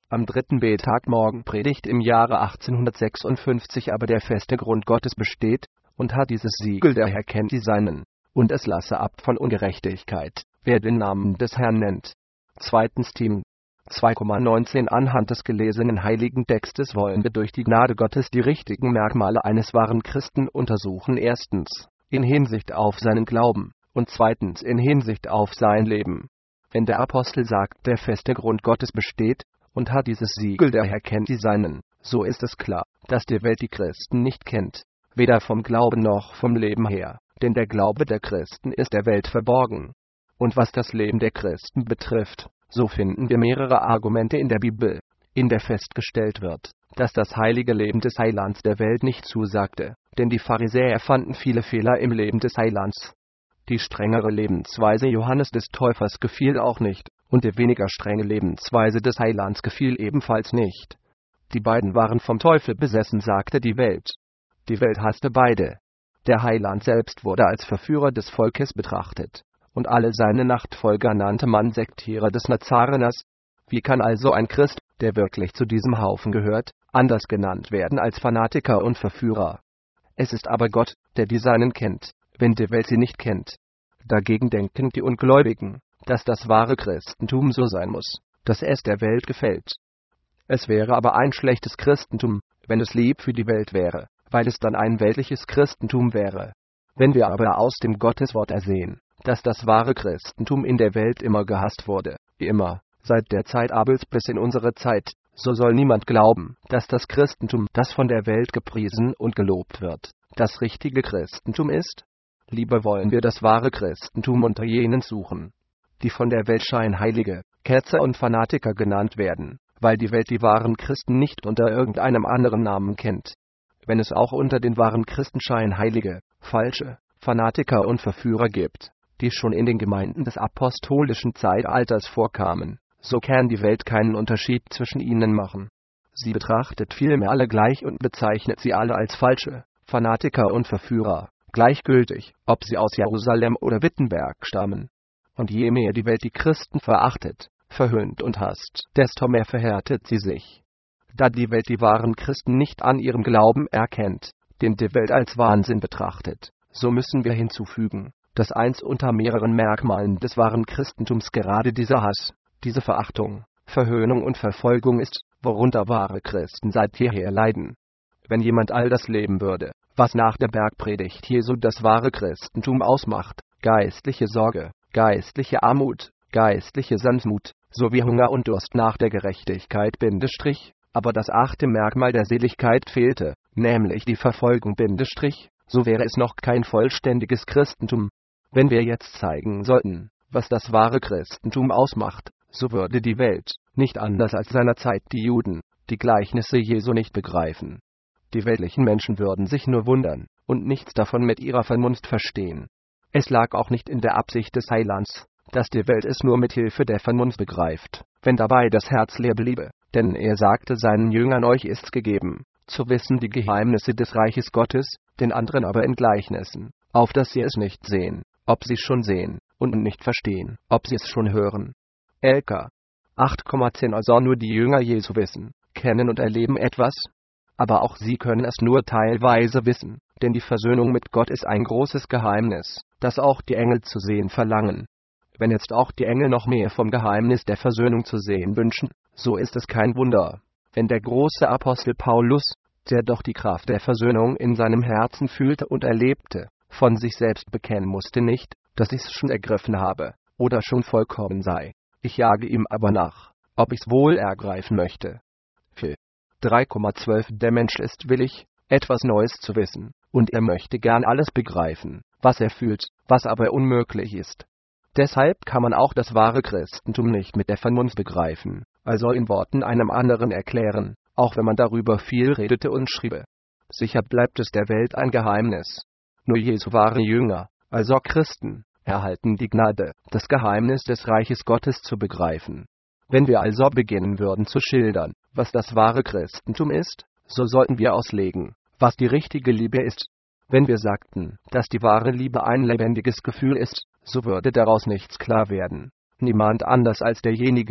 Am dritten Betag Morgenpredigt im Jahre 1856. Aber der feste Grund Gottes besteht, und hat dieses Siegel: der Herr kennt die Seinen, und es lasse ab von Ungerechtigkeit, wer den Namen des Herrn nennt. Zweitens Team 2,19 Anhand des gelesenen heiligen Textes wollen wir durch die Gnade Gottes die richtigen Merkmale eines wahren Christen untersuchen. Erstens, in Hinsicht auf seinen Glauben, und zweitens in Hinsicht auf sein Leben. Wenn der Apostel sagt, der feste Grund Gottes besteht, und hat dieses Siegel: der Herr kennt die Seinen, so ist es klar, dass die Welt die Christen nicht kennt, weder vom Glauben noch vom Leben her, denn der Glaube der Christen ist der Welt verborgen. Und was das Leben der Christen betrifft, so finden wir mehrere Argumente in der Bibel, in der festgestellt wird, dass das heilige Leben des Heilands der Welt nicht zusagte, denn die Pharisäer fanden viele Fehler im Leben des Heilands. Die strengere Lebensweise Johannes des Täufers gefiel auch nicht, und die weniger strenge Lebensweise des Heilands gefiel ebenfalls nicht. Die beiden waren vom Teufel besessen, sagte die Welt. Die Welt hasste beide. Der Heiland selbst wurde als Verführer des Volkes betrachtet, und alle seine Nachfolger nannte man Sektäre des Nazareners. Wie kann also ein Christ, der wirklich zu diesem Haufen gehört, anders genannt werden als Fanatiker und Verführer? Es ist aber Gott, der die Seinen kennt, wenn die Welt sie nicht kennt. Dagegen denken die Ungläubigen, dass das wahre Christentum so sein muss, dass es der Welt gefällt. Es wäre aber ein schlechtes Christentum, wenn es lieb für die Welt wäre, weil es dann ein weltliches Christentum wäre. Wenn wir aber aus dem Gotteswort ersehen, dass das wahre Christentum in der Welt immer gehasst wurde, immer, seit der Zeit Abels bis in unsere Zeit, so soll niemand glauben, dass das Christentum, das von der Welt gepriesen und gelobt wird, das richtige Christentum ist. Lieber wollen wir das wahre Christentum unter jenen suchen, die von der Welt Scheinheilige, Ketzer und Fanatiker genannt werden, weil die Welt die wahren Christen nicht unter irgendeinem anderen Namen kennt. Wenn es auch unter den wahren Christen Scheinheilige, falsche, Fanatiker und Verführer gibt, die schon in den Gemeinden des apostolischen Zeitalters vorkamen, so kann die Welt keinen Unterschied zwischen ihnen machen. Sie betrachtet vielmehr alle gleich und bezeichnet sie alle als falsche, Fanatiker und Verführer, gleichgültig, ob sie aus Jerusalem oder Wittenberg stammen. Und je mehr die Welt die Christen verachtet, verhöhnt und hasst, desto mehr verhärtet sie sich. Da die Welt die wahren Christen nicht an ihrem Glauben erkennt, den die Welt als Wahnsinn betrachtet, so müssen wir hinzufügen, dass eins unter mehreren Merkmalen des wahren Christentums gerade dieser Hass, diese Verachtung, Verhöhnung und Verfolgung ist, worunter wahre Christen seit jeher leiden. Wenn jemand all das leben würde, was nach der Bergpredigt Jesu das wahre Christentum ausmacht, geistliche Sorge, geistliche Armut, geistliche Sanftmut, sowie Hunger und Durst nach der Gerechtigkeit aber das 8. Merkmal der Seligkeit fehlte, nämlich die Verfolgung so wäre es noch kein vollständiges Christentum. Wenn wir jetzt zeigen sollten, was das wahre Christentum ausmacht, so würde die Welt, nicht anders als seinerzeit die Juden, die Gleichnisse Jesu nicht begreifen. Die weltlichen Menschen würden sich nur wundern und nichts davon mit ihrer Vernunft verstehen. Es lag auch nicht in der Absicht des Heilands, dass die Welt es nur mit Hilfe der Vernunft begreift, wenn dabei das Herz leer bliebe, denn er sagte seinen Jüngern: euch ist's gegeben, zu wissen die Geheimnisse des Reiches Gottes, den anderen aber in Gleichnissen, auf dass sie es nicht sehen, ob sie es schon sehen, und nicht verstehen, ob sie es schon hören. LK 8,10 Also nur die Jünger Jesu wissen, kennen und erleben etwas, aber auch sie können es nur teilweise wissen, denn die Versöhnung mit Gott ist ein großes Geheimnis, das auch die Engel zu sehen verlangen. Wenn jetzt auch die Engel noch mehr vom Geheimnis der Versöhnung zu sehen wünschen, so ist es kein Wunder, wenn der große Apostel Paulus, der doch die Kraft der Versöhnung in seinem Herzen fühlte und erlebte, von sich selbst bekennen musste: nicht, dass ich's schon ergriffen habe, oder schon vollkommen sei. Ich jage ihm aber nach, ob ich's wohl ergreifen möchte. Phil 3,12 Der Mensch ist willig, etwas Neues zu wissen, und er möchte gern alles begreifen, was er fühlt, was aber unmöglich ist. Deshalb kann man auch das wahre Christentum nicht mit der Vernunft begreifen, also in Worten einem anderen erklären, auch wenn man darüber viel redete und schriebe. Sicher bleibt es der Welt ein Geheimnis. Nur Jesu wahre Jünger, also Christen, erhalten die Gnade, das Geheimnis des Reiches Gottes zu begreifen. Wenn wir also beginnen würden zu schildern, was das wahre Christentum ist, so sollten wir auslegen, was die richtige Liebe ist. Wenn wir sagten, dass die wahre Liebe ein lebendiges Gefühl ist, so würde daraus nichts klar werden. Niemand anders als derjenige,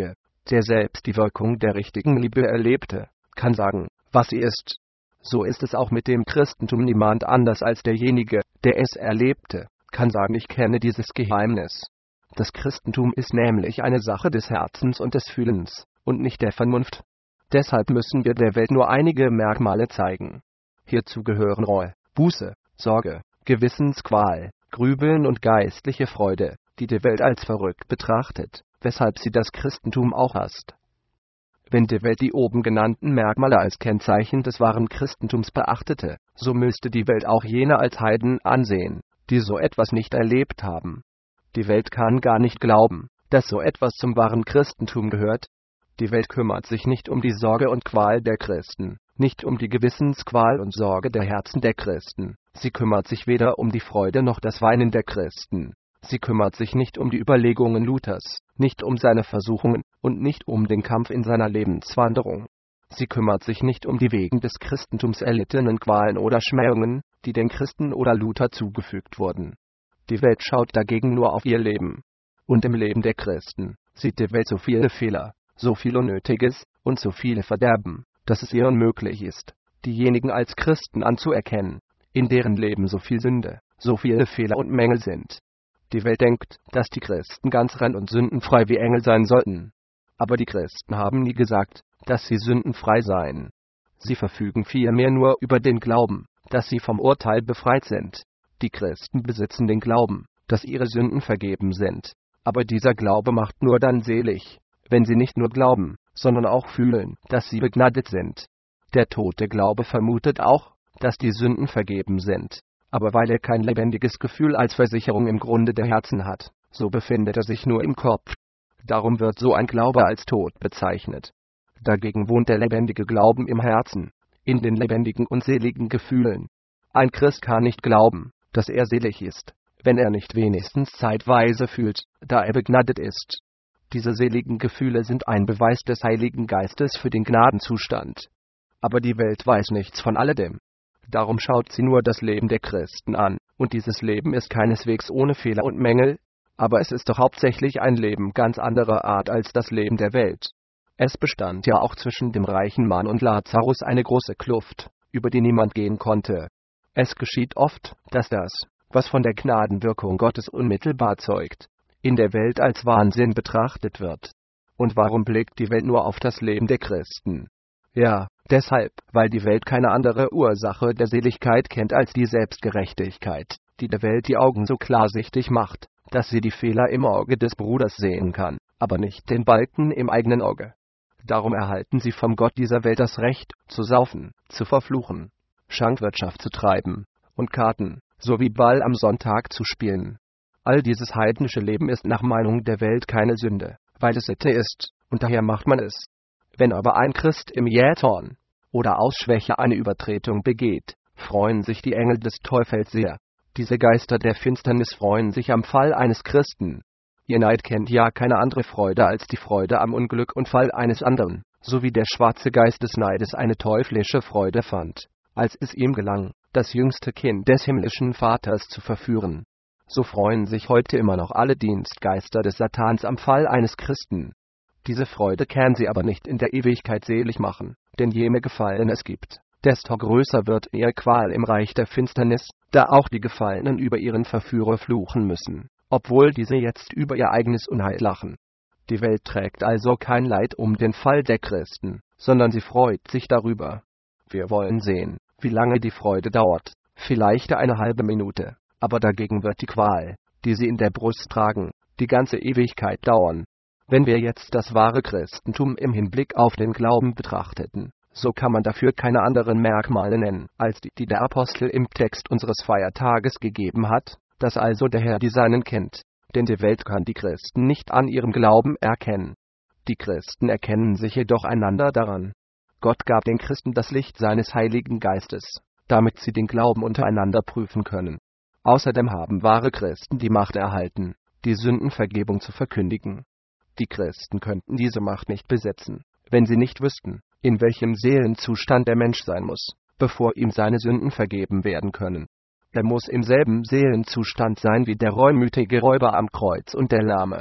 der selbst die Wirkung der richtigen Liebe erlebte, kann sagen, was sie ist. So ist es auch mit dem Christentum. Niemand anders als derjenige, der es erlebte, kann sagen, ich kenne dieses Geheimnis. Das Christentum ist nämlich eine Sache des Herzens und des Fühlens, und nicht der Vernunft. Deshalb müssen wir der Welt nur einige Merkmale zeigen. Hierzu gehören Reue, Buße, Sorge, Gewissensqual, Grübeln und geistliche Freude, die die Welt als verrückt betrachtet, weshalb sie das Christentum auch hasst. Wenn die Welt die oben genannten Merkmale als Kennzeichen des wahren Christentums beachtete, so müsste die Welt auch jene als Heiden ansehen, die so etwas nicht erlebt haben. Die Welt kann gar nicht glauben, dass so etwas zum wahren Christentum gehört. Die Welt kümmert sich nicht um die Sorge und Qual der Christen, nicht um die Gewissensqual und Sorge der Herzen der Christen. Sie kümmert sich weder um die Freude noch das Weinen der Christen. Sie kümmert sich nicht um die Überlegungen Luthers, nicht um seine Versuchungen und nicht um den Kampf in seiner Lebenswanderung. Sie kümmert sich nicht um die wegen des Christentums erlittenen Qualen oder Schmähungen, die den Christen oder Luther zugefügt wurden. Die Welt schaut dagegen nur auf ihr Leben. Und im Leben der Christen sieht die Welt so viele Fehler, so viel Unnötiges und so viele Verderben, dass es ihr unmöglich ist, diejenigen als Christen anzuerkennen, in deren Leben so viel Sünde, so viele Fehler und Mängel sind. Die Welt denkt, dass die Christen ganz rein und sündenfrei wie Engel sein sollten. Aber die Christen haben nie gesagt, dass sie sündenfrei seien. Sie verfügen vielmehr nur über den Glauben, dass sie vom Urteil befreit sind. Die Christen besitzen den Glauben, dass ihre Sünden vergeben sind. Aber dieser Glaube macht nur dann selig, wenn sie nicht nur glauben, sondern auch fühlen, dass sie begnadet sind. Der tote Glaube vermutet auch, dass die Sünden vergeben sind. Aber weil er kein lebendiges Gefühl als Versicherung im Grunde der Herzen hat, so befindet er sich nur im Kopf. Darum wird so ein Glaube als tot bezeichnet. Dagegen wohnt der lebendige Glauben im Herzen, in den lebendigen und seligen Gefühlen. Ein Christ kann nicht glauben, dass er selig ist, wenn er nicht wenigstens zeitweise fühlt, da er begnadet ist. Diese seligen Gefühle sind ein Beweis des Heiligen Geistes für den Gnadenzustand. Aber die Welt weiß nichts von alledem. Darum schaut sie nur das Leben der Christen an, und dieses Leben ist keineswegs ohne Fehler und Mängel, aber es ist doch hauptsächlich ein Leben ganz anderer Art als das Leben der Welt. Es bestand ja auch zwischen dem reichen Mann und Lazarus eine große Kluft, über die niemand gehen konnte. Es geschieht oft, dass das, was von der Gnadenwirkung Gottes unmittelbar zeugt, in der Welt als Wahnsinn betrachtet wird. Und warum blickt die Welt nur auf das Leben der Christen? Ja, deshalb, weil die Welt keine andere Ursache der Seligkeit kennt als die Selbstgerechtigkeit, die der Welt die Augen so klarsichtig macht, dass sie die Fehler im Auge des Bruders sehen kann, aber nicht den Balken im eigenen Auge. Darum erhalten sie vom Gott dieser Welt das Recht, zu saufen, zu verfluchen, Schankwirtschaft zu treiben und Karten, sowie Ball am Sonntag zu spielen. All dieses heidnische Leben ist nach Meinung der Welt keine Sünde, weil es Sitte ist, und daher macht man es. Wenn aber ein Christ im Jähzorn oder aus Schwäche eine Übertretung begeht, freuen sich die Engel des Teufels sehr. Diese Geister der Finsternis freuen sich am Fall eines Christen. Ihr Neid kennt ja keine andere Freude als die Freude am Unglück und Fall eines anderen, so wie der schwarze Geist des Neides eine teuflische Freude fand, als es ihm gelang, das jüngste Kind des himmlischen Vaters zu verführen. So freuen sich heute immer noch alle Dienstgeister des Satans am Fall eines Christen. Diese Freude kann sie aber nicht in der Ewigkeit selig machen, denn je mehr Gefallen es gibt, desto größer wird ihre Qual im Reich der Finsternis, da auch die Gefallenen über ihren Verführer fluchen müssen, obwohl diese jetzt über ihr eigenes Unheil lachen. Die Welt trägt also kein Leid um den Fall der Christen, sondern sie freut sich darüber. Wir wollen sehen, wie lange die Freude dauert, vielleicht eine halbe Minute, aber dagegen wird die Qual, die sie in der Brust tragen, die ganze Ewigkeit dauern. Wenn wir jetzt das wahre Christentum im Hinblick auf den Glauben betrachteten, so kann man dafür keine anderen Merkmale nennen, als die der Apostel im Text unseres Feiertages gegeben hat, dass also der Herr die Seinen kennt, denn die Welt kann die Christen nicht an ihrem Glauben erkennen. Die Christen erkennen sich jedoch einander daran. Gott gab den Christen das Licht seines Heiligen Geistes, damit sie den Glauben untereinander prüfen können. Außerdem haben wahre Christen die Macht erhalten, die Sündenvergebung zu verkündigen. Die Christen könnten diese Macht nicht besetzen, wenn sie nicht wüssten, in welchem Seelenzustand der Mensch sein muss, bevor ihm seine Sünden vergeben werden können. Er muss im selben Seelenzustand sein wie der reumütige Räuber am Kreuz und der Lahme.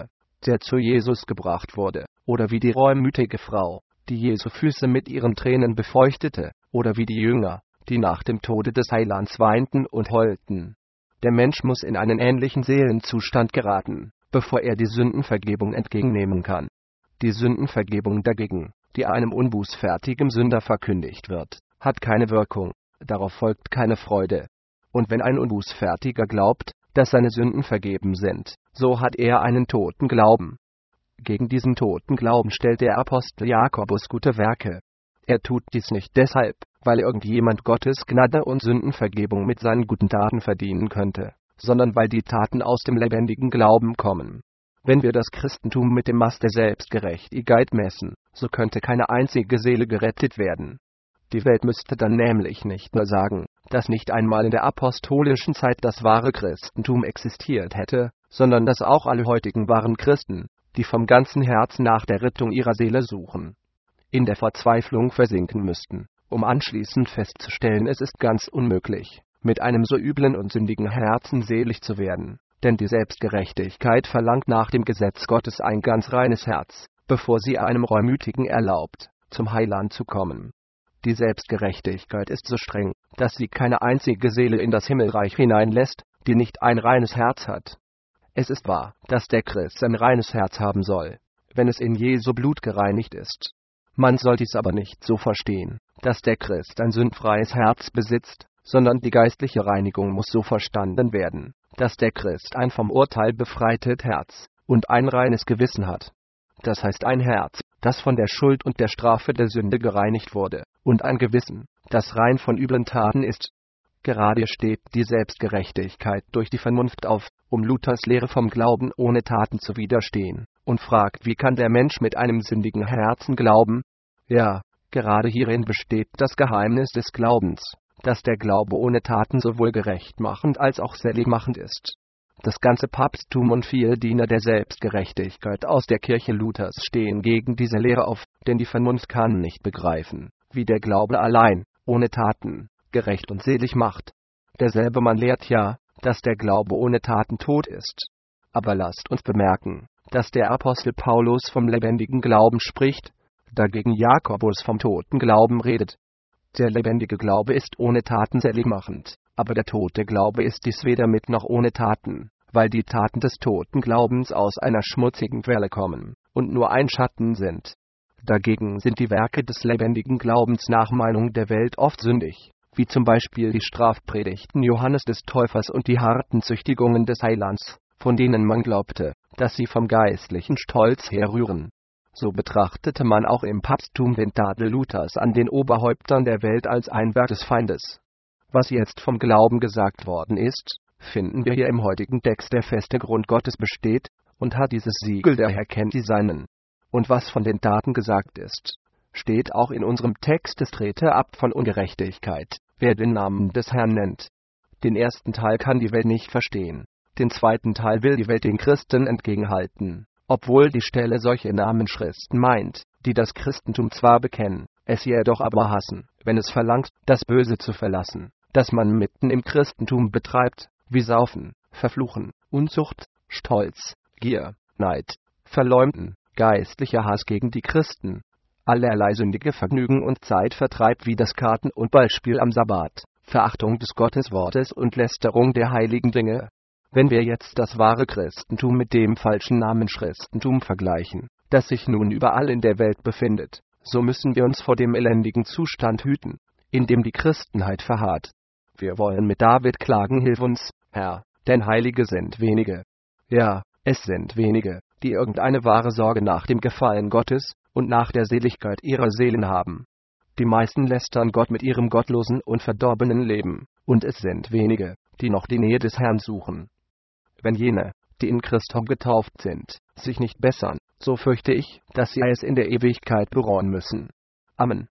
der zu Jesus gebracht wurde, oder wie die reumütige Frau, die Jesu Füße mit ihren Tränen befeuchtete, oder wie die Jünger, die nach dem Tode des Heilands weinten und heulten. Der Mensch muss in einen ähnlichen Seelenzustand geraten, bevor er die Sündenvergebung entgegennehmen kann. Die Sündenvergebung dagegen, die einem unbußfertigen Sünder verkündigt wird, hat keine Wirkung, darauf folgt keine Freude. Und wenn ein Unbußfertiger glaubt, dass seine Sünden vergeben sind, so hat er einen toten Glauben. Gegen diesen toten Glauben stellt der Apostel Jakobus gute Werke. Er tut dies nicht deshalb, weil irgendjemand Gottes Gnade und Sündenvergebung mit seinen guten Taten verdienen könnte, sondern weil die Taten aus dem lebendigen Glauben kommen. Wenn wir das Christentum mit dem Maß der Selbstgerechtigkeit messen, so könnte keine einzige Seele gerettet werden. Die Welt müsste dann nämlich nicht nur sagen, dass nicht einmal in der apostolischen Zeit das wahre Christentum existiert hätte, sondern dass auch alle heutigen wahren Christen, die vom ganzen Herzen nach der Rettung ihrer Seele suchen, in der Verzweiflung versinken müssten, um anschließend festzustellen, es ist ganz unmöglich, mit einem so üblen und sündigen Herzen selig zu werden, denn die Selbstgerechtigkeit verlangt nach dem Gesetz Gottes ein ganz reines Herz, bevor sie einem Reumütigen erlaubt, zum Heiland zu kommen. Die Selbstgerechtigkeit ist so streng, dass sie keine einzige Seele in das Himmelreich hineinlässt, die nicht ein reines Herz hat. Es ist wahr, dass der Christ ein reines Herz haben soll, wenn es in Jesu Blut gereinigt ist. Man soll dies aber nicht so verstehen, dass der Christ ein sündfreies Herz besitzt, sondern die geistliche Reinigung muss so verstanden werden, dass der Christ ein vom Urteil befreites Herz und ein reines Gewissen hat. Das heißt ein Herz, das von der Schuld und der Strafe der Sünde gereinigt wurde, und ein Gewissen, das rein von üblen Taten ist. Gerade steht die Selbstgerechtigkeit durch die Vernunft auf, um Luthers Lehre vom Glauben ohne Taten zu widerstehen, und fragt, wie kann der Mensch mit einem sündigen Herzen glauben? Ja, gerade hierin besteht das Geheimnis des Glaubens, dass der Glaube ohne Taten sowohl gerechtmachend als auch seligmachend ist. Das ganze Papsttum und viele Diener der Selbstgerechtigkeit aus der Kirche Luthers stehen gegen diese Lehre auf, denn die Vernunft kann nicht begreifen, wie der Glaube allein, ohne Taten, gerecht und selig macht. Derselbe Mann lehrt ja, dass der Glaube ohne Taten tot ist. Aber lasst uns bemerken, dass der Apostel Paulus vom lebendigen Glauben spricht, dagegen Jakobus vom toten Glauben redet. Der lebendige Glaube ist ohne Taten seligmachend, aber der tote Glaube ist dies weder mit noch ohne Taten, weil die Taten des toten Glaubens aus einer schmutzigen Quelle kommen und nur ein Schatten sind. Dagegen sind die Werke des lebendigen Glaubens nach Meinung der Welt oft sündig, wie zum Beispiel die Strafpredigten Johannes des Täufers und die harten Züchtigungen des Heilands, von denen man glaubte, dass sie vom geistlichen Stolz herrühren. So betrachtete man auch im Papsttum den Tadel Luthers an den Oberhäuptern der Welt als ein Werk des Feindes. Was jetzt vom Glauben gesagt worden ist, finden wir hier im heutigen Text. Der feste Grund Gottes besteht und hat dieses Siegel, der Herr kennt die Seinen. Und was von den Taten gesagt ist, steht auch in unserem Text: es trete ab von Ungerechtigkeit, wer den Namen des Herrn nennt. Den ersten Teil kann die Welt nicht verstehen, den zweiten Teil will die Welt den Christen entgegenhalten, obwohl die Stelle solche Namenschristen meint, die das Christentum zwar bekennen, es jedoch aber hassen, wenn es verlangt, das Böse zu verlassen, das man mitten im Christentum betreibt, wie Saufen, Verfluchen, Unzucht, Stolz, Gier, Neid, Verleumden, geistlicher Hass gegen die Christen, allerlei sündige Vergnügen und Zeitvertreib wie das Karten- und Ballspiel am Sabbat, Verachtung des Gotteswortes und Lästerung der heiligen Dinge. Wenn wir jetzt das wahre Christentum mit dem falschen Namenschristentum vergleichen, das sich nun überall in der Welt befindet, so müssen wir uns vor dem elendigen Zustand hüten, in dem die Christenheit verharrt. Wir wollen mit David klagen: Hilf uns, Herr, denn Heilige sind wenige. Ja, es sind wenige, die irgendeine wahre Sorge nach dem Gefallen Gottes und nach der Seligkeit ihrer Seelen haben. Die meisten lästern Gott mit ihrem gottlosen und verdorbenen Leben, und es sind wenige, die noch die Nähe des Herrn suchen. Wenn jene, die in Christus getauft sind, sich nicht bessern, so fürchte ich, dass sie es in der Ewigkeit bereuen müssen. Amen.